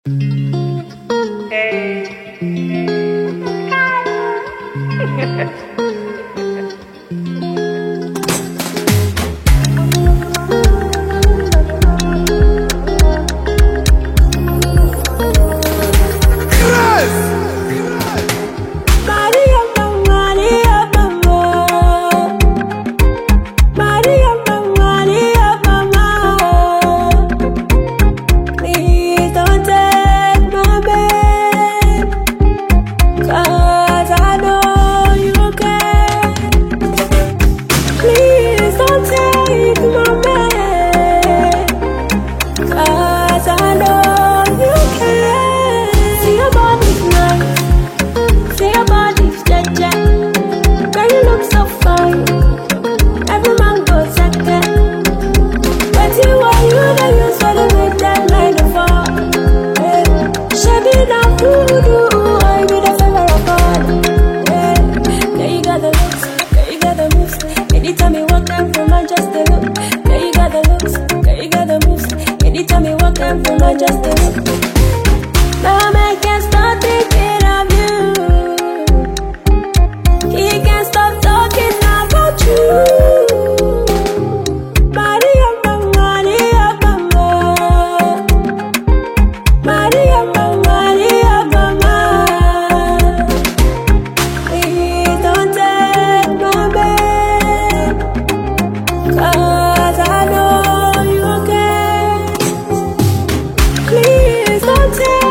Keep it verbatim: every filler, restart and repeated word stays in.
Anytime you walk down from my just a look. Yeah, you got the looks, yeah, you got the moves. Anytime you walk down from my just a look. Now I can't stop thinking of you. He can't stop talking about you. Maria, Maria, Mama. Maria, Maria, Mama. Please don't take my babe, 'cause I know you care. Please don't take